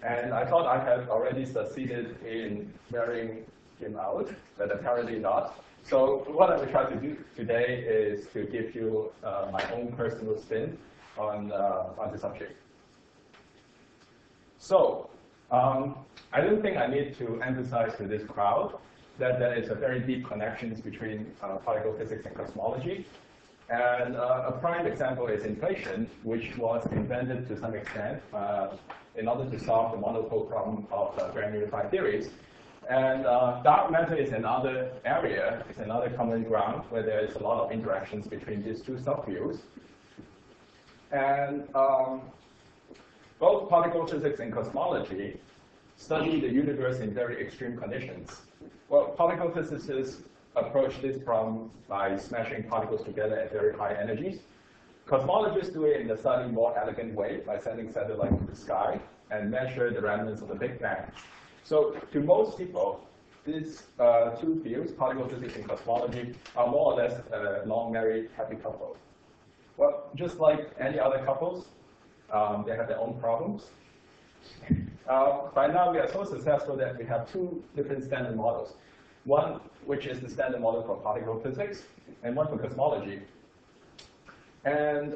And I thought I had already succeeded in wearing him out, but apparently not. So what I will try to do today is to give you my own personal spin on the subject. So I don't think I need to emphasize to this crowd that there is a very deep connection between particle physics and cosmology. And a prime example is inflation, which was invented to some extent in order to solve the monopole problem of grand unified theories. And dark matter is another area, it's another common ground where there is a lot of interactions between these two subfields. And both particle physics and cosmology study the universe in very extreme conditions. Well, particle physicists approach this problem by smashing particles together at very high energies. Cosmologists do it in a slightly more elegant way by sending satellites to the sky and measure the remnants of the Big Bang. So to most people, these two fields, particle physics and cosmology, are more or less a long married happy couple. Well, just like any other couples, they have their own problems. By now, we are so successful that we have two different standard models. One, which is the standard model for particle physics, and one for cosmology. And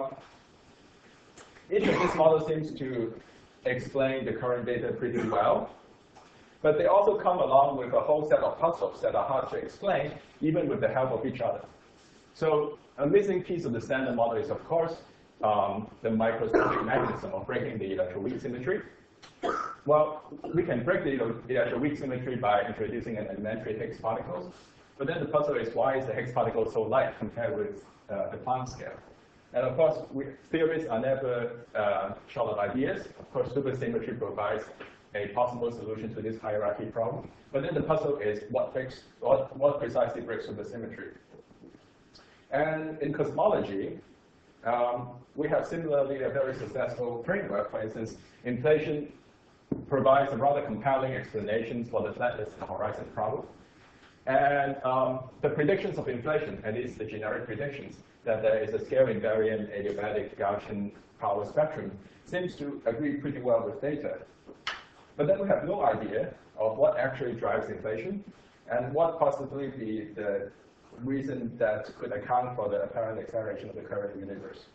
each of these models seems to explain the current data pretty well. But they also come along with a whole set of puzzles that are hard to explain, even with the help of each other. So a missing piece of the standard model is, of course, the microscopic mechanism of breaking the electroweak symmetry. Well, we can break the electroweak symmetry by introducing an elementary Higgs particle. But then the puzzle is, why is the Higgs particle so light compared with the Planck scale? And of course, theories are never short of ideas. Of course, supersymmetry provides a possible solution to this hierarchy problem. But then the puzzle is, what precisely breaks supersymmetry? And in cosmology, we have similarly a very successful framework. For instance, inflation provides a rather compelling explanation for the flatness horizon problem. And the predictions of inflation, at least the generic predictions, that there is a scale invariant adiabatic Gaussian power spectrum, seems to agree pretty well with data. But then we have no idea of what actually drives inflation and what possibly be the reason that could account for the apparent acceleration of the current universe.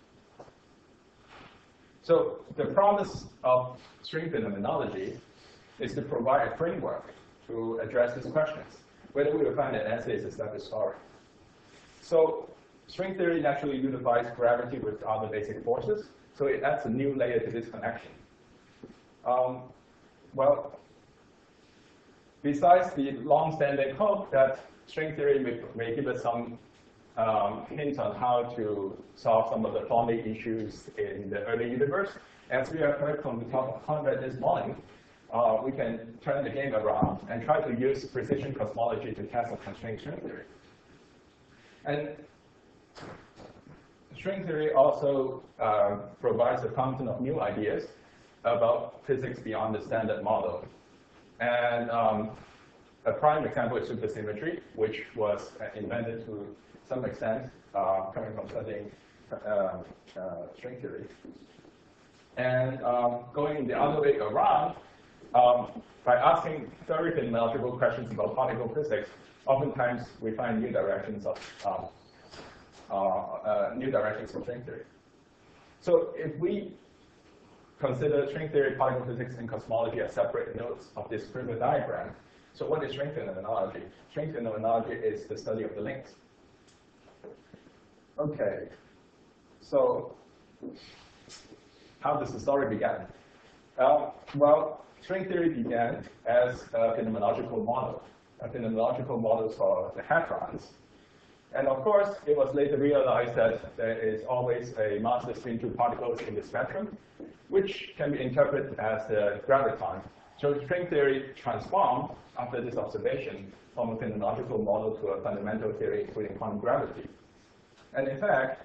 So the promise of string phenomenology is to provide a framework to address these questions. Whether we will find an answer is a separate story. So string theory naturally unifies gravity with other basic forces, so it adds a new layer to this connection. Well, besides the long-standing hope that string theory may give us some hints on how to solve some of the Fermi issues in the early universe, as we have heard from the talk of Conrad this morning, we can turn the game around and try to use precision cosmology to test a constraint string theory. And string theory also provides a fountain of new ideas about physics beyond the standard model. And a prime example is supersymmetry, which was invented to some extent coming from studying string theory. And going the other way around, by asking very phenomenological questions about particle physics, oftentimes we find new directions of string theory. So if we consider string theory, particle physics, and cosmology as separate nodes of this Kruger diagram, so what is string phenomenology? String phenomenology is the study of the links. Okay, so how does the story begin? Well, string theory began as a phenomenological model for the hadrons. And of course, it was later realized that there is always a mass between two particles in the spectrum, which can be interpreted as the graviton. So string theory transformed after this observation from a phenomenological model to a fundamental theory, including quantum gravity. And in fact,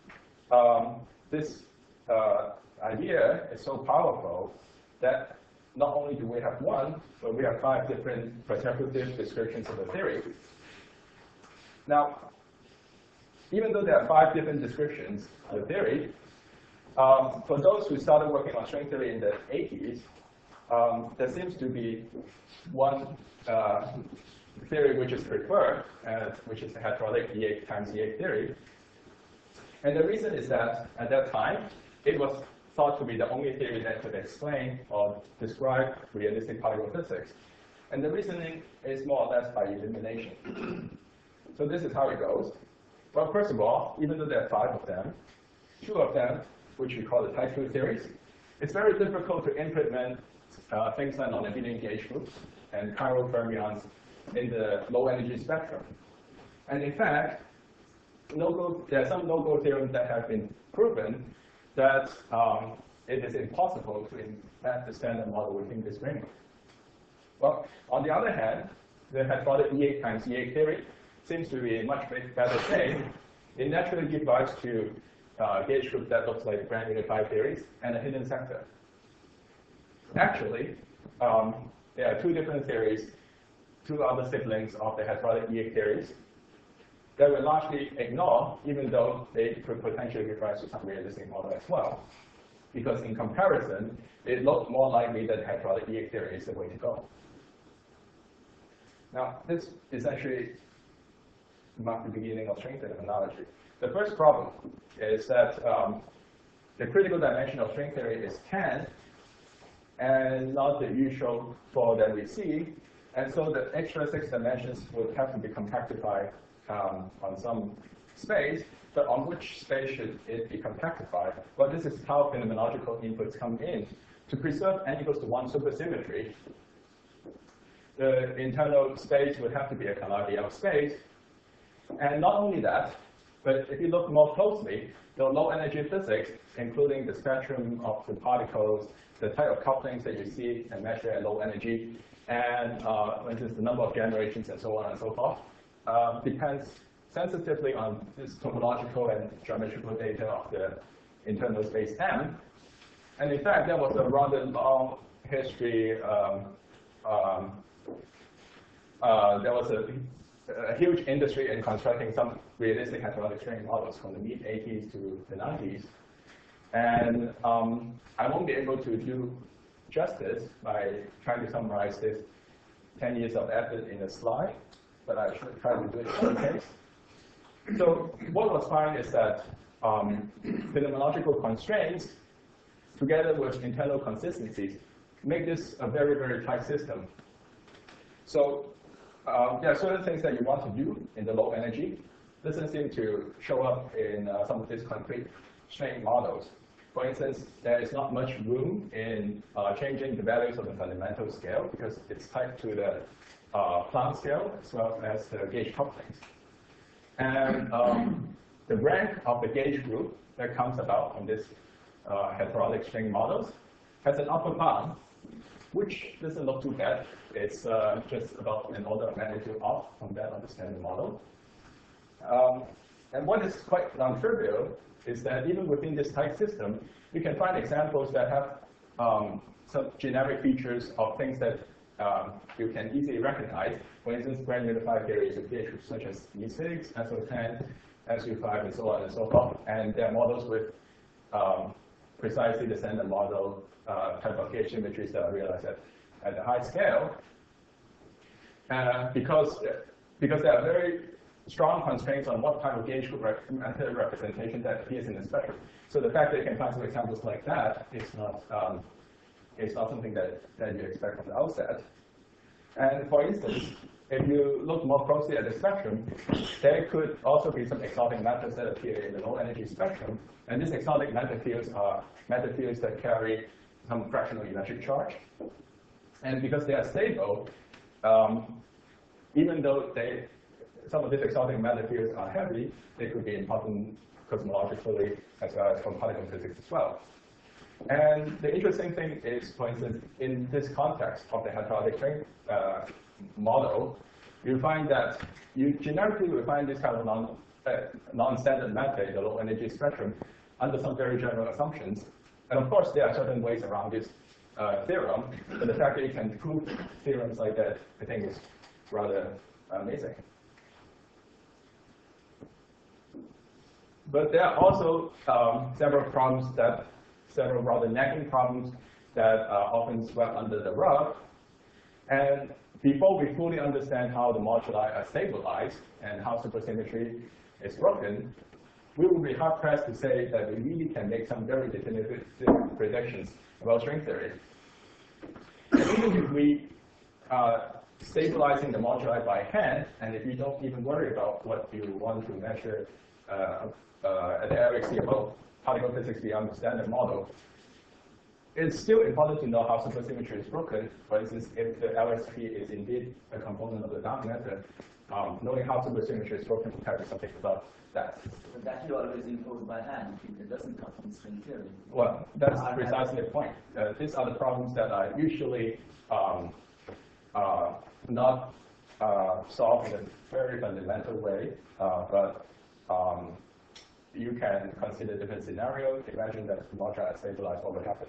this idea is so powerful that not only do we have one, but we have 5 different consecutive descriptions of the theory. Now, even though there are 5 different descriptions of the theory, for those who started working on string theory in the 80s, there seems to be one theory which is preferred, which is the hydraulic E times E theory. And the reason is that at that time, it was thought to be the only theory that could explain or describe realistic particle physics. And the reasoning is more or less by elimination. So this is how it goes. Well, first of all, even though there are 5 of them, 2 of them, which we call the type 2 theories, it's very difficult to implement things like non-abelian gauge groups and chiral fermions in the low energy spectrum. And in fact, there are some no-go theorems that have been proven that it is impossible to embed the standard model within this framework. Well, on the other hand, the hydraulic E times E theory seems to be in much better shape. It naturally gives rise to gauge group that looks like grand unified theories and a hidden sector. Actually, there are 2 different theories, 2 other siblings of the hydraulic E theories that we largely ignore, even though they could potentially give rise to some realistic model as well. Because in comparison, it looks more likely that the hydraulic E theory is the way to go. Now, this essentially marks the beginning of string theory analogy. The first problem is that the critical dimension of string theory is 10, and not the usual 4 that we see. And so the extra 6 dimensions would have to be compactified on some space, but on which space should it be compactified? Well, this is how phenomenological inputs come in. To preserve n equals to 1 supersymmetry, the internal space would have to be a Calabi-Yau space. And not only that, but if you look more closely, the low energy physics, including the spectrum of the particles, the type of couplings that you see and measure at low energy, and for instance, the number of generations and so on and so forth, depends sensitively on this topological and geometrical data of the internal space M. And in fact, there was a rather long history. There was a huge industry in constructing some realistic hydraulic string models from the mid-80s to the 90s. And I won't be able to do justice by trying to summarize this 10 years of effort in a slide, but I should try to do it in any case. So what was found is that phenomenological constraints, together with internal consistencies, make this a very, very tight system. So there are certain things that you want to do in the low energy. This doesn't seem to show up in some of these concrete string models. For instance, there is not much room in changing the values of the fundamental scale because it's tied to the Planck scale as well as the gauge couplings. And the rank of the gauge group that comes about from this hydraulic string models has an upper bound, which doesn't look too bad. It's just about an order of magnitude off from that of the standard model. And what is quite non-trivial is that even within this tight system, you can find examples that have some generic features of things that you can easily recognize. For instance, grand unified theories of gauge groups such as E6, SO10, SU5, and so on and so forth. And there are models with precisely the standard model type of gauge symmetries that are realized at the high scale. Because there are very strong constraints on what type of gauge group representation that appears in the spectrum. So the fact that you can find some examples like that is not something that you expect from the outset. And for instance, if you look more closely at the spectrum, there could also be some exotic matters that appear in the low energy spectrum. And these exotic matter fields are matter fields that carry some fractional electric charge. And because they are stable, even though some of these exotic matter fields are heavy, they could be important cosmologically as well as from particle physics as well. And the interesting thing is, for instance, in this context of the hydraulic string model, you find that you generically will find this kind of non-standard matter in the low energy spectrum under some very general assumptions. And of course, there are certain ways around this theorem, but the fact that you can prove theorems like that, I think, is rather amazing. But there are also several rather nagging problems that often swept under the rug. And before we fully understand how the moduli are stabilized and how supersymmetry is broken, we will be hard-pressed to say that we really can make some very definitive predictions about string theory. And even if we stabilizing the moduli by hand, and if you don't even worry about what you want to measure at the LHC about particle physics beyond the standard model, it's still important to know how supersymmetry is broken. For instance, if the LSP is indeed a component of the Dom method, knowing how supersymmetry is broken will tell you something about that. But that you always impose by hand. It doesn't come from string theory. Well, that's precisely the point. These are the problems that are usually not solved in a very fundamental way, but you can consider different scenarios. Imagine that the moduli are stabilized, what would happen?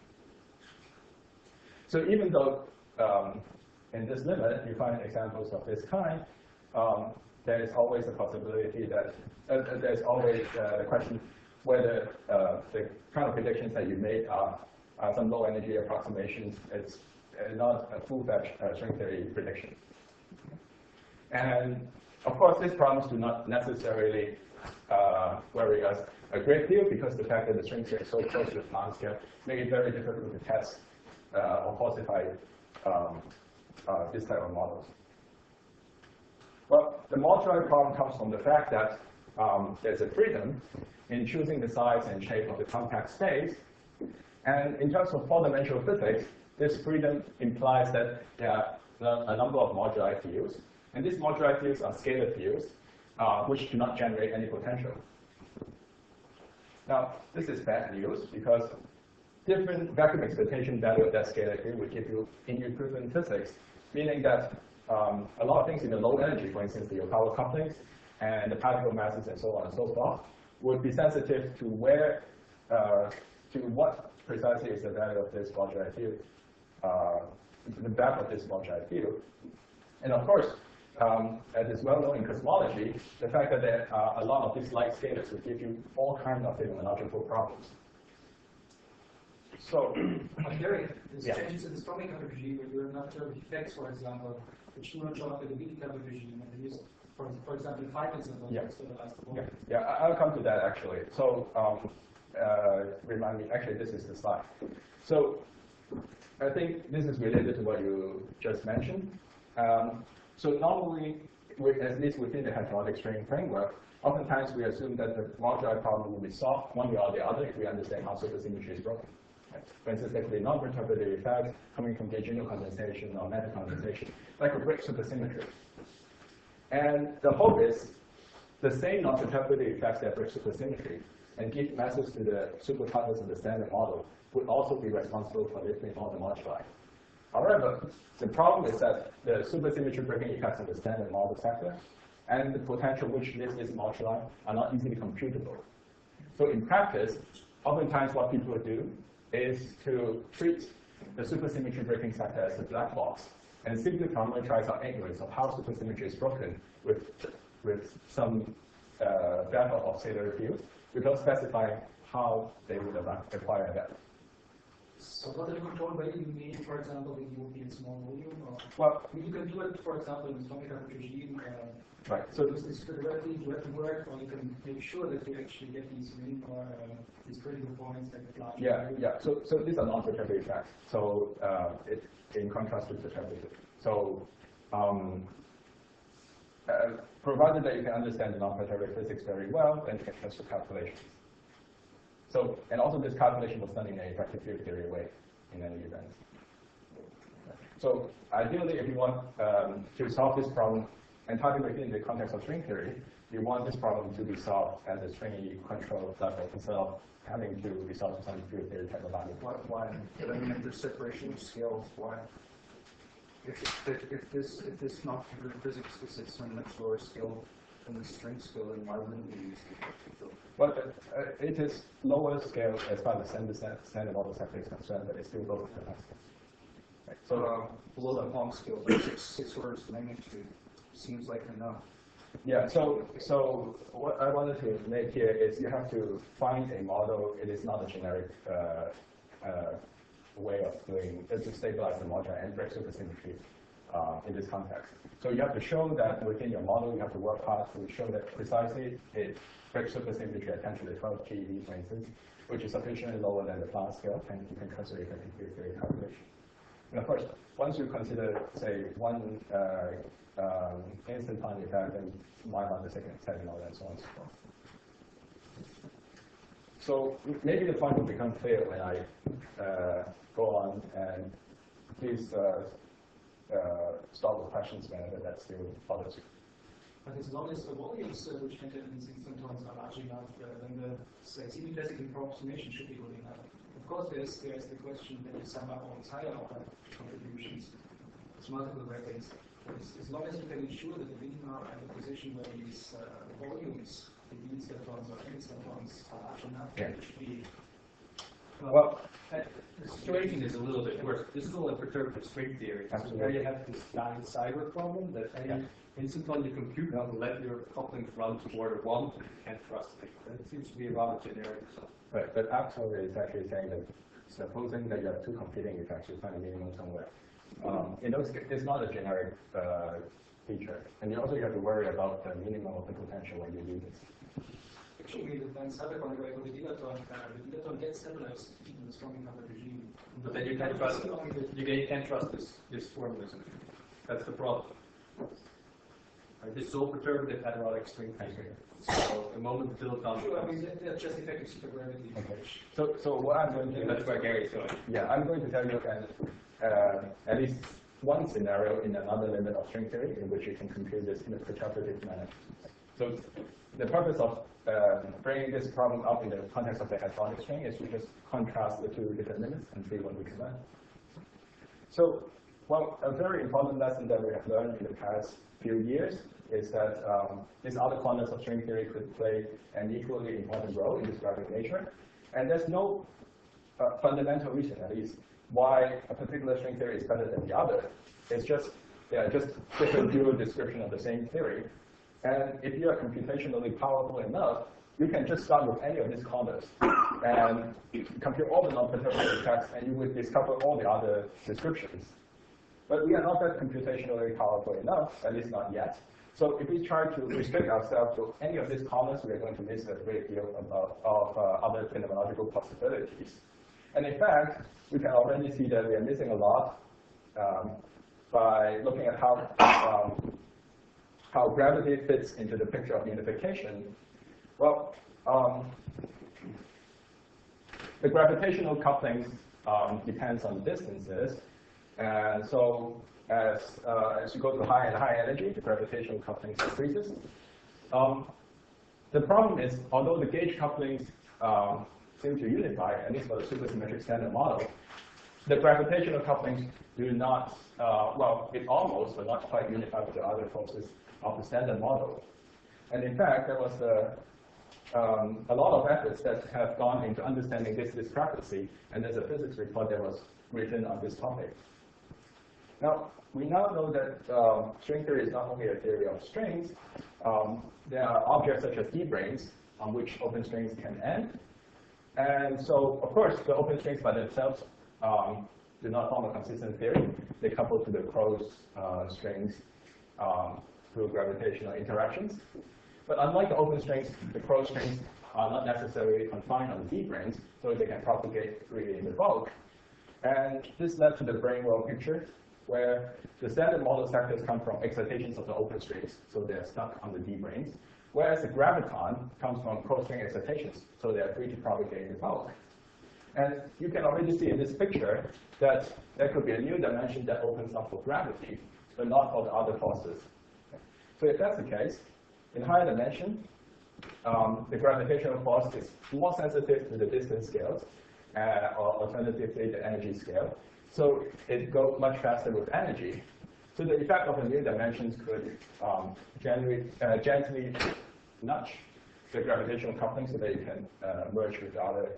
So even though in this limit you find examples of this kind, there is always a possibility that there's always the question whether the kind of predictions that you made are some low energy approximations. It's not a full-fledged string theory prediction. And of course, these problems do not necessarily worry us a great deal because the fact that the string theory is so close to the Planck scale make it very difficult to test or falsify this type of models. Well, the moduli problem comes from the fact that there's a freedom in choosing the size and shape of the compact space. And in terms of four-dimensional physics, this freedom implies that there are a number of moduli fields. And these moduli fields are scalar fields, which do not generate any potential. Now, this is bad news because different vacuum expectation value of that scalar field will give you inequivalent physics, meaning that a lot of things in the low energy, for instance, the Yokawa couplings and the particle masses and so on and so forth, would be sensitive to where, to what precisely is the value of this moduli field, the back of this moduli field. And of course, as is well known in cosmology, the fact that there are a lot of these light scalars will give you all kinds of phenomenological problems. So, Gary, there's yeah. changes in the Stomach regime where you're not sure of effects, for example, which do not show up in the Wiener regime, and use, for example, fighters and Yeah. yeah. Yeah, I'll come to that actually. So, remind me, actually, this is the slide. So, I think this is related to what you just mentioned. So normally, at least within the heterotic string framework, oftentimes we assume that the moduli problem will be solved one way or the other if we understand how supersymmetry is broken. Right? For instance, there could be non-perturbative effects coming from Gaugino condensation or matter condensation that could break supersymmetry. And the hope is the same non-perturbative effects that break supersymmetry and give masses to the superparticles in the standard model would also be responsible for lifting all the moduli. However, the problem is that the supersymmetry breaking effects in the standard model sector and the potential which lifts this moduli are not easily computable. So in practice, oftentimes what people do is to treat the supersymmetry breaking sector as a black box and simply parameterize our ignorance of how supersymmetry is broken with some graph of scalar fields without specifying how they would acquire that. So what are you controlled by you mean, for example, in European small volume? Or Well, you can do it, for example, in Stomach regime. right. So this fidelity to have to work, or you can make sure that you actually get these ring or these critical points like the large. yeah. So these are non-perturbative effects. So in contrast to perturbative. So provided that you can understand the non-perturbative physics very well, then you can transfer calculations. So, and also this calculation was done in a vector field theory way in any event. So ideally, if you want to solve this problem entirely within the context of string theory, you want this problem to be solved at the stringy control level instead of having to be solved in some field theory type of value. Why? I mean, if there's separation of scales, why? If this non-perturbative physics is at some much lower scale than the string scale, then why wouldn't we use the Well, it is lower scale as far as the standard model sector is concerned, but it's still lower capacity. Right. So below that long scale, but six orders of magnitude seems like enough. yeah. So what I wanted to make here is you have to find a model. It is not a generic way of doing to stabilize the model and break supersymmetry in this context. So you have to show that within your model, you have to work hard to show that precisely it breaks supersymmetry at 10 to the 12 GeV, for instance, which is sufficiently lower than the Planck scale, and you can consider effective field theory calculation. And of course, once you consider, say, one instant time effect and mile on the second setting, and so on and so forth. So maybe the point will become clear when I go on, and please start with questions whenever that still bothers you. But as long as the volumes which enter in these instantons are large enough, then the semi-classical approximation should be good enough. Of course, there's the question that you sum up all these higher order contributions. It's multiple records. As long as you can ensure that the minima are in a position where these volumes, the instantons or instantons, are large enough, yeah. it should be. Well, the situation is a little bit worse. This is all in perturbative string theory. So there you have this giant cyber problem that any instanton you compute will let your couplings run to order 1, and you can't trust it. That seems to be a rather generic result. Right, but Axel is actually saying that supposing that you have two competing effects, you find a minimum somewhere. In those cases, it's not a generic feature. And you also have to worry about the minimum of the potential when you do this. Actually, then cybercon for the dilaton gets stabilized in the strong enough regime. But then you can't trust this formalism. That's the problem. Right, this is all perturbative heterotic string theory. So the moment the dilaton. Sure, I mean that's just effective supergravity. Okay. So what I'm going to do. That's where Gary's going. Yeah, I'm going to tell you at least one scenario in another limit of string theory in which you can compute this in a perturbative manner. So the purpose of bringing this problem up in the context of the hadronic string is to just contrast the two different limits and see what we can learn. So, well, a very important lesson that we have learned in the past few years is that these other corners of string theory could play an equally important role in describing nature. And there's no fundamental reason, at least, why a particular string theory is better than the other. It's just, just different dual description of the same theory. And if you are computationally powerful enough, you can just start with any of these corners and compute all the non-perturbative effects, and you will discover all the other descriptions. But we are not that computationally powerful enough, at least not yet. So if we try to restrict ourselves to any of these corners, we are going to miss a great deal of other phenomenological possibilities. And in fact, we can already see that we are missing a lot by looking at how gravity fits into the picture of unification. Well, the gravitational couplings depends on distances, and so as you go to higher and higher energy, the gravitational couplings increases. The problem is, although the gauge couplings seem to unify, at least for the supersymmetric standard model, the gravitational couplings do not, well, it almost, but not quite unify with the other forces of the standard model. And in fact, there was a lot of efforts that have gone into understanding this discrepancy, and there's a physics report that was written on this topic. Now, we now know that string theory is not only a theory of strings. There are objects such as D-branes on which open strings can end. And so, of course, the open strings by themselves do not form a consistent theory. They couple to the closed strings through gravitational interactions. But unlike the open strings, the closed strings are not necessarily confined on the D-branes, so they can propagate freely in the bulk. And this led to the brane world picture, where the standard model sectors come from excitations of the open strings, so they're stuck on the D-branes, whereas the graviton comes from closed string excitations, so they're free to propagate in the bulk. And you can already see in this picture that there could be a new dimension that opens up for gravity, but not for the other forces. So if that's the case, in higher dimension, the gravitational force is more sensitive to the distance scales, or alternatively the energy scale. So it goes much faster with energy. So the effect of the new dimensions could gently nudge the gravitational coupling so that you can merge with the other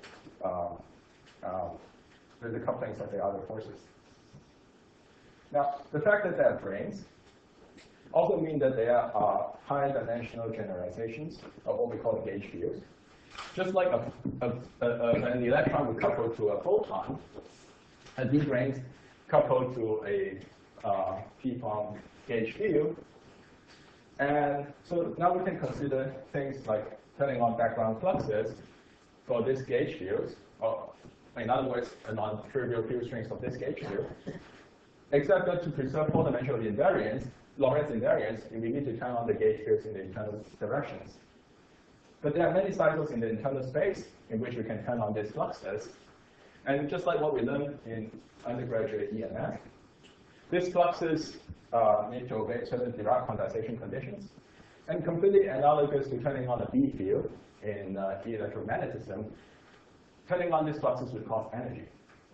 with the couplings of the other forces. Now, the fact that they are branes also mean that they are higher dimensional generalizations of what we call the gauge fields. Just like an electron would couple to a photon, and D branes coupled to a P-form gauge field. And so now we can consider things like turning on background fluxes for this gauge field, or in other words, a non-trivial field strength of this gauge field, except that to preserve four-dimensional invariance, Lorentz invariance, we need to turn on the gauge fields in the internal directions. But there are many cycles in the internal space in which we can turn on these fluxes. And just like what we learned in undergraduate EMS, these fluxes need to obey certain Dirac condensation conditions. And completely analogous to turning on a B field in electromagnetism, turning on these fluxes would cost energy.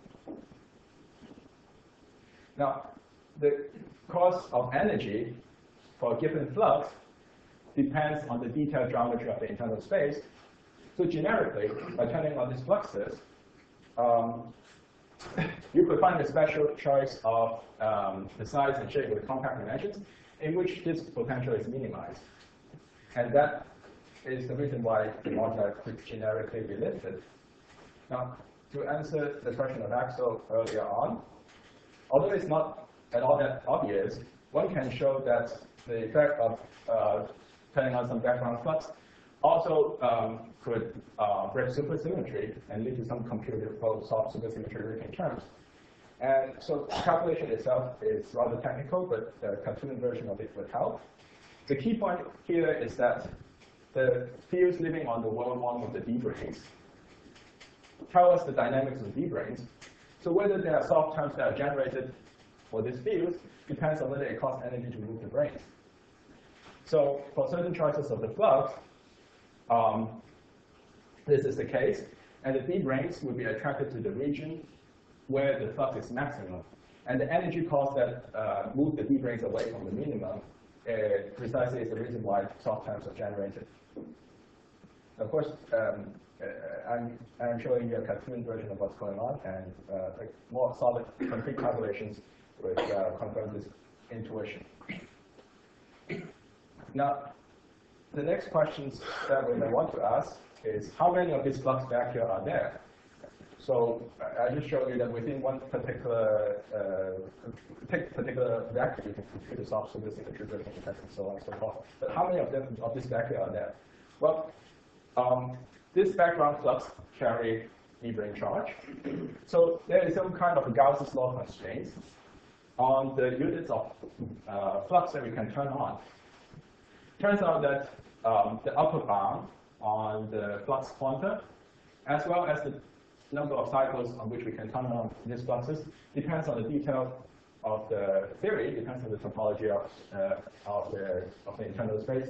Now, the cost of energy for a given flux depends on the detailed geometry of the internal space. So generically, by turning on these fluxes, you could find a special choice of the size and shape with compact dimensions in which this potential is minimized. And that is the reason why the moduli could generically be lifted. Now, to answer the question of Axel earlier on, although it's not at all that obvious, one can show that the effect of turning on some background flux also could break supersymmetry and lead to some computable soft supersymmetry in terms. And so the calculation itself is rather technical, but the cartoon version of it would help. The key point here is that the fields living on the world one of the D branes tell us the dynamics of D branes. So whether there are soft terms that are generated for these fields depends on whether it costs energy to move the branes. So for certain choices of the flux, this is the case, and the D branes would be attracted to the region where the flux is maximum. And the energy cost that move the D branes away from the minimum precisely is the reason why soft terms are generated. Of course, I'm showing you a cartoon version of what's going on, and like more solid, concrete calculations would confirm this intuition. Now, the next questions that we may want to ask is how many of these flux vacuum are there? So I just showed you that within one particular vacuum, you can compute the soft supersymmetry version effects and so on and so forth. But how many of this vacuum are there? Well, this background flux carry D brane charge. So there is some kind of a Gauss's law constraint on the units of flux that we can turn on. Turns out that the upper bound on the flux quanta, as well as the number of cycles on which we can turn on these fluxes, depends on the detail of the theory, depends on the topology of the internal space.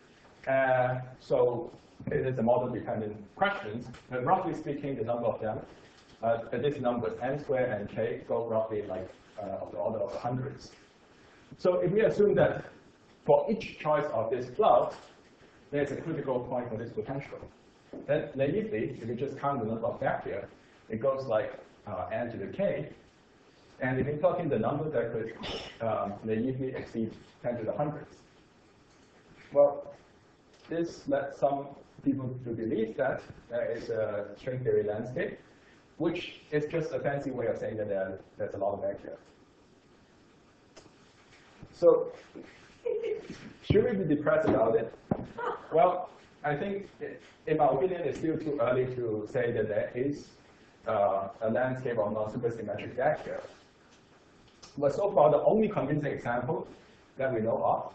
So it is a model-dependent question, but roughly speaking, the number of them, these numbers, n squared and k, go roughly like of the order of hundreds. So if we assume that for each choice of this flux, there's a critical point for this potential, then naively, if you just count the number of vectors, it goes like n to the k. And if you plug in the number that could naively exceed 10 to the hundreds. Well, this led some people to believe that there is a string theory landscape, which is just a fancy way of saying that there's a lot of vectors. So, should we be depressed about it? Well, I think, in my opinion, it's still too early to say that there is a landscape of non-supersymmetric vectors. But so far, the only convincing example that we know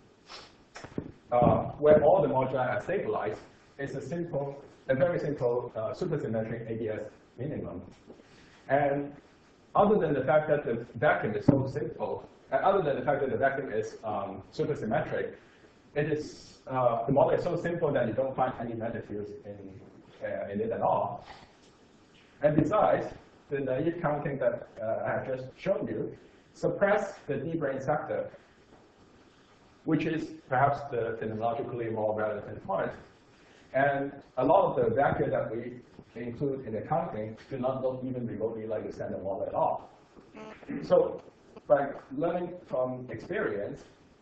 of, where all the moduli are stabilized, is a very simple supersymmetric ABS minimum. And other than the fact that the vacuum is so simple, and other than the fact that the vacuum is supersymmetric, it is the model is so simple that you don't find any matter fields in it at all. And besides, the naive counting that I have just shown you suppress the D brane sector, which is perhaps the phenomenologically more relevant point. And a lot of the vacuum that we include in the counting do not look even remotely like the standard model at all. So by learning from experience,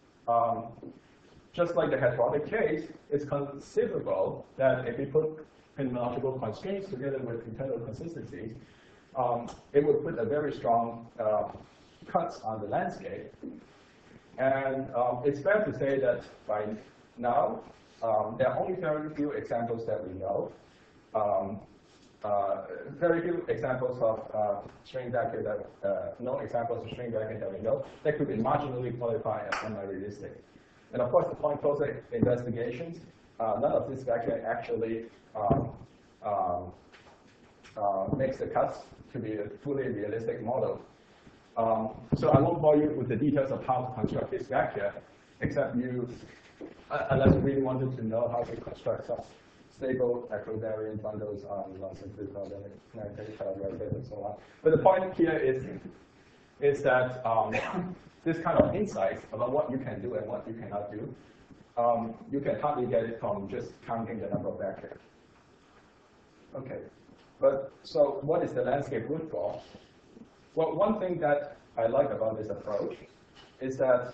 just like the heterodic case, it's conceivable that if we put phenomenological constraints together with internal consistencies, it would put a very strong cuts on the landscape. And it's fair to say that by now, there are only very few examples that we know. Very few examples of string vacuum that, no examples of string vacuum that we know that could be marginally qualified as semi-realistic. And of course, the point closer investigations, none of this vacuum actually makes the cuts to be a fully realistic model. So I won't bore you with the details of how to construct this vacuum, except you, unless you really wanted to know how to construct some stable equivariant bundles on non-simplified quadratic and so on. But the point here is that this kind of insight about what you can do and what you cannot do, you can hardly get it from just counting the number of vectors. Okay, but so what is the landscape good for? Well, one thing that I like about this approach is that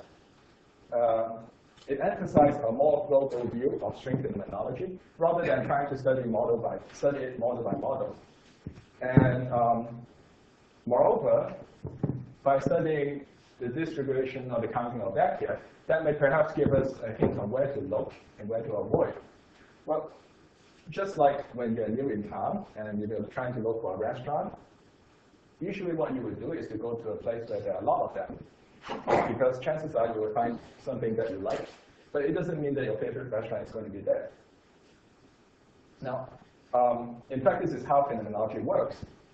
it emphasizes a more global view of string phenomenology rather than trying to study it model by model. And moreover, by studying the distribution or the counting of vectors, that may perhaps give us a hint on where to look and where to avoid. Well, just like when you're new in town and you're trying to look for a restaurant, usually what you would do is to go to a place where there are a lot of them, because chances are you will find something that you like, but it doesn't mean that your favorite restaurant is going to be there. Now, in fact, this is how phenomenology works.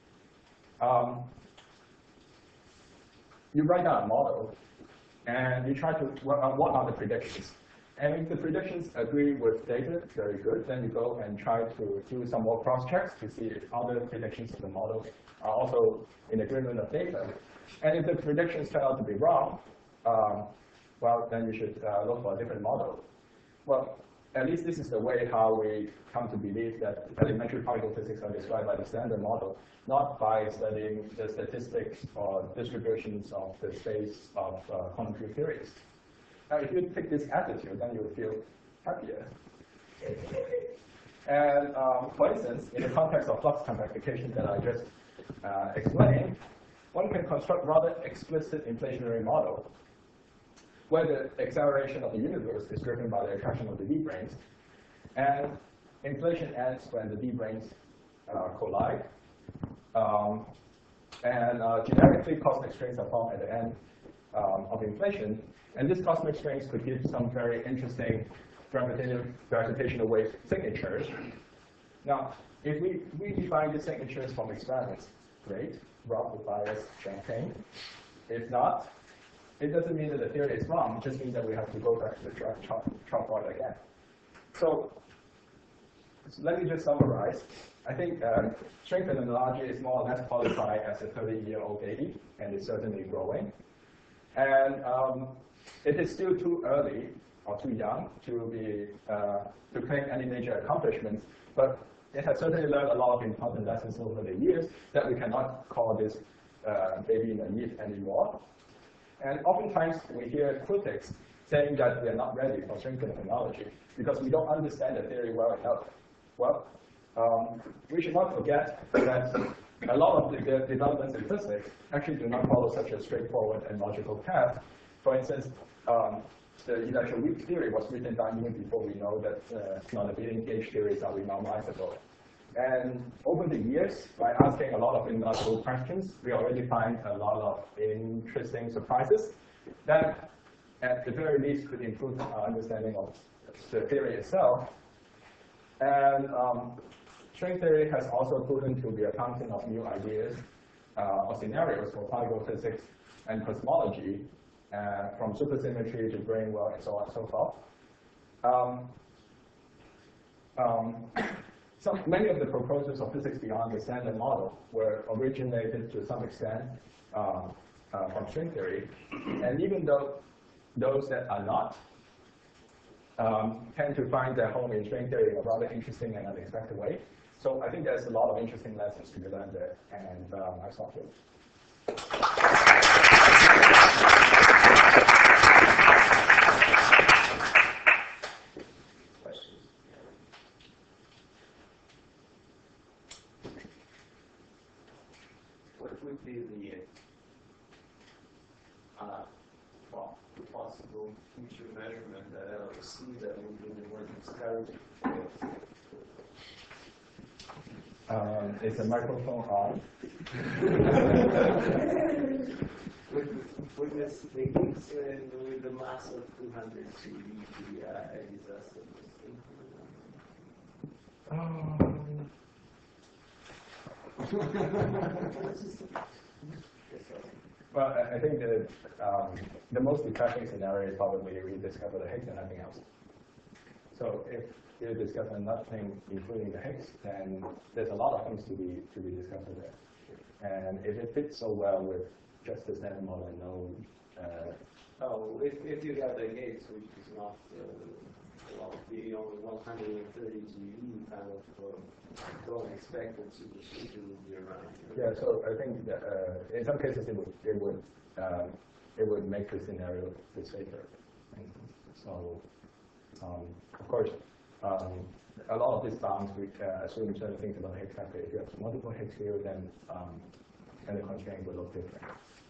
You write down a model, and you try to work out what are the predictions. And if the predictions agree with data, very good, then you go and try to do some more cross-checks to see if other predictions of the model are also in agreement of data. And if the predictions turn out to be wrong, well, then you should look for a different model. Well, at least this is the way how we come to believe that elementary particle physics are described by the standard model, not by studying the statistics or distributions of the space of quantum field theories. Now, if you take this attitude, then you will feel happier. And for instance, in the context of flux compactification that I just explained, one can construct rather explicit inflationary model where the acceleration of the universe is driven by the attraction of the d-branes. And inflation ends when the d-branes collide. Generically, cosmic strings are formed at the end of inflation. And this cosmic strings could give some very interesting gravitational wave signatures. Now, if we define the signatures from experiments, great. Rob would buy us champagne. If not, it doesn't mean that the theory is wrong. It just means that we have to go back to the chalkboard again. So let me just summarize. I think string phenomenology is more or less qualified as a 30-year-old baby, and it's certainly growing. And it is still too early or too young to claim any major accomplishments, but it has certainly learned a lot of important lessons over the years that we cannot call this baby naive anymore. And oftentimes we hear critics saying that we are not ready for string phenomenology because we don't understand the theory well enough. Well, we should not forget that a lot of the developments in physics actually do not follow such a straightforward and logical path. For instance, the electroweak theory was written down even before we know that non-abelian gauge theories are renormalizable. And over the years, by asking a lot of illogical questions, we already find a lot of interesting surprises that, at the very least, could improve our understanding of the theory itself. And string theory has also proven to be a fountain of new ideas or scenarios for particle physics and cosmology, from supersymmetry to brane world and so on and so forth. Many of the proposals of physics beyond the standard model were originated to some extent from string theory. And even though those that are not tend to find their home in string theory in a rather interesting and unexpected way. So I think there's a lot of interesting lessons to be learned there. And I stop here. possible future measurement at LHC that would really work discouraging. Is the microphone on? With this techniques and with the mass of 200 CDPI, is that Well, I think the most depressing scenario is probably we discover the Higgs and nothing else. So if you discover nothing, including the Higgs, then there's a lot of things to be discovered there. And if it fits so well with just the standard model and no. If you have the Higgs, which is not the only 130 GeV kind of don't expect that supersymmetry will be around. Yeah, so I think that, in some cases it would make the scenario safer. So of course, a lot of these bounds we assume certain things about Higgs factor. If you have multiple Higgs here, then the constraint will look different.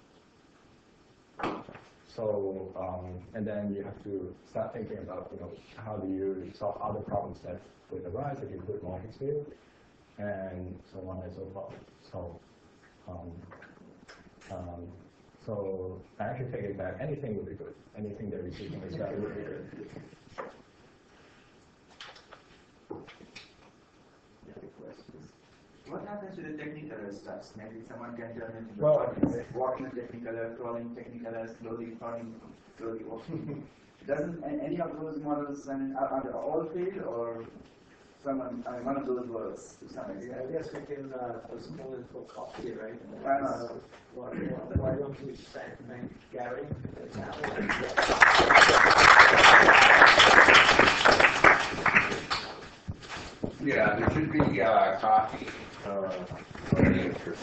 So and then you have to start thinking about how do you solve other problems that would arise if you put more Higgs here, and so on and so forth. So I actually take it back. Anything would be good. Anything that we see from this value would be good. What happens to the technicolor stuff? Maybe someone can turn into walking technicolor, crawling technicolor, slowly crawling, slowly walking. Doesn't any of those models, are they all failed, or someone? One of those works to some extent. I guess we can postpone it for coffee, right? Why don't we thank Gary? Yeah, there should be coffee. Any interest.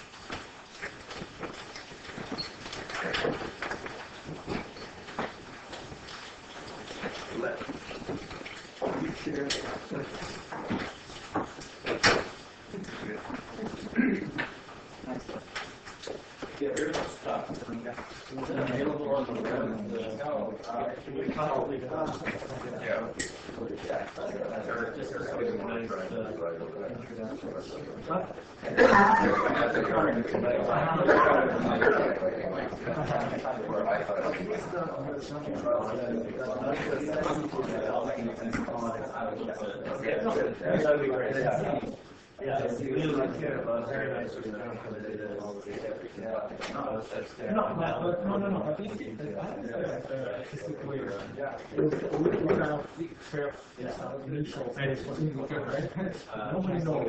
Available on the web. Yeah, it's really care about very nice. No. I think we kind of fair neutral. Nobody knows.